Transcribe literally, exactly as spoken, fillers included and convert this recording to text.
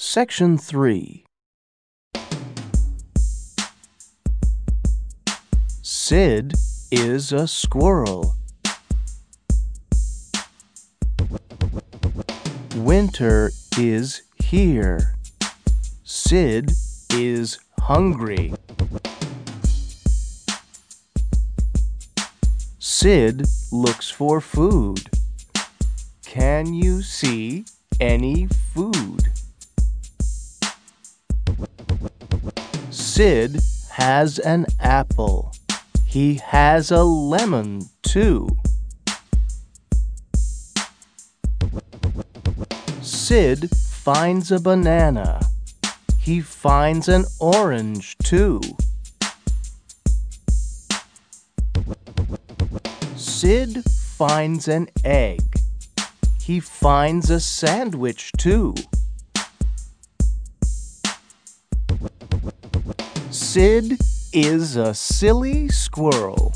Section three. Sid is a squirrel. Winter is here. Sid is hungry. Sid looks for food. Can you see any food? Sid has an apple. He has a lemon, too. Sid finds a banana. He finds an orange, too. Sid finds an egg. He finds a sandwich, too. Sid is a silly squirrel.